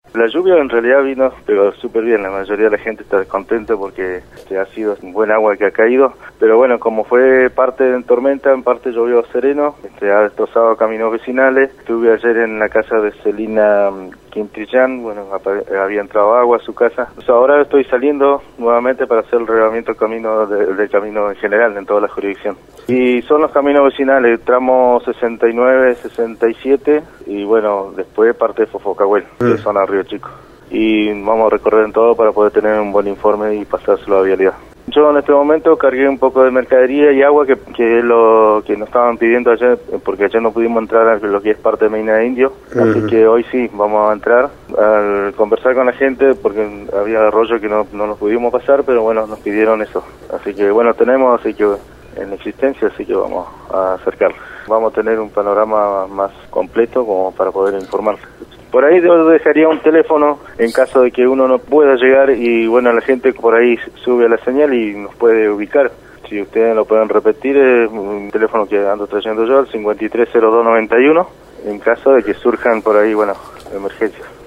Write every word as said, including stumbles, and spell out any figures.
La lluvia en realidad vino, pero súper bien, la mayoría de la gente está contenta porque este, ha sido un buen agua que ha caído, pero bueno, como fue parte de tormenta, en parte llovió sereno, este, ha destrozado caminos vecinales. Estuve ayer en la casa de Celina Quintrillán, bueno, había entrado agua a su casa. Pues ahora estoy saliendo nuevamente para hacer el reglamento del camino, de, del camino en general, en toda la jurisdicción. Y son los caminos vecinales, tramo sesenta y nueve, sesenta y siete, y bueno, después parte de Fofocahuel, de zona Río Chico. Y vamos a recorrer en todo para poder tener un buen informe y pasárselo a vialidad. Yo en este momento cargué un poco de mercadería y agua que, que es lo que nos estaban pidiendo ayer, porque ayer no pudimos entrar a lo que es parte de Medina de Indio, uh-huh. Así que hoy sí vamos a entrar al conversar con la gente, porque había rollo que no, no nos pudimos pasar, pero bueno, nos pidieron eso. Así que bueno, tenemos así que en existencia, así que vamos a acercarlo. Vamos a tener un panorama más completo como para poder informar. Por ahí yo dejaría un teléfono en caso de que uno no pueda llegar y bueno, la gente por ahí sube a la señal y nos puede ubicar. Si ustedes lo pueden repetir, es un teléfono que ando trayendo yo, el cincuenta y tres cero dos noventa y uno, en caso de que surjan por ahí, bueno, emergencias.